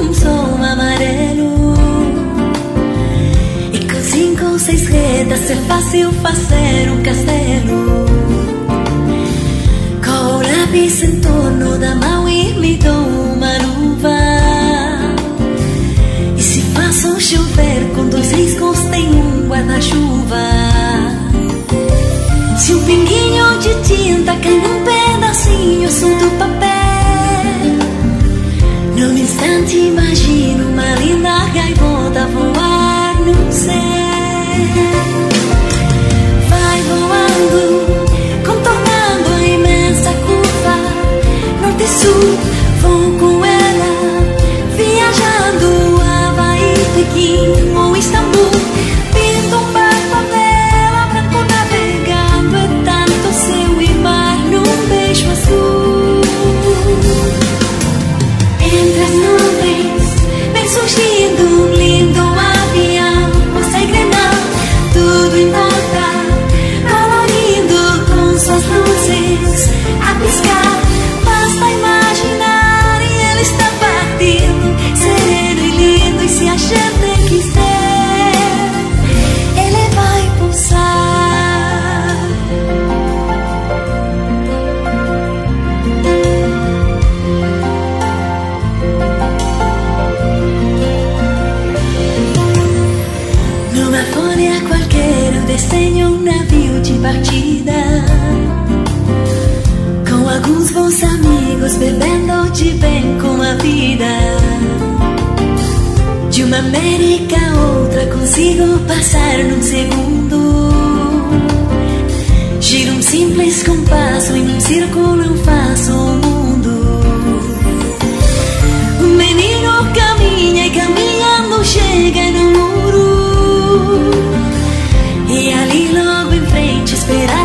um sol amarelo. E com 5 ou 6 retas é fácil fazer um castelo. Com o lápis em torno da mão imitou uma luva. E se faço chover com 2 riscos tem um guarda-chuva. Se um pinguinho de tinta cai num pedacinho solto papel, num instante imagino uma linda gaivota voar no céu. Vai voando, contornando a imensa curva, norte e sul, vou com ela, viajando Havaí, Pequim ou Istambul. Pinto um barco a vela, branco navegando, é tanto céu e mar num beijo azul. Entre as nuvens vem surgindo um lindo avião, você engrenar, tudo em volta, colorindo com suas luzes a piscar. Basta imaginar e ele está partindo, sereno e lindo, e se a gente quiser, ele vai pulsar. Numa folha qualquer eu desenho um navio de partida, com alguns bons amigos bebendo de bem com a vida. De uma América a outra consigo passar num segundo. Giro um simples compasso e num círculo eu faço o mundo. O menino caminha e caminhando chega no muro, e ali logo em frente espera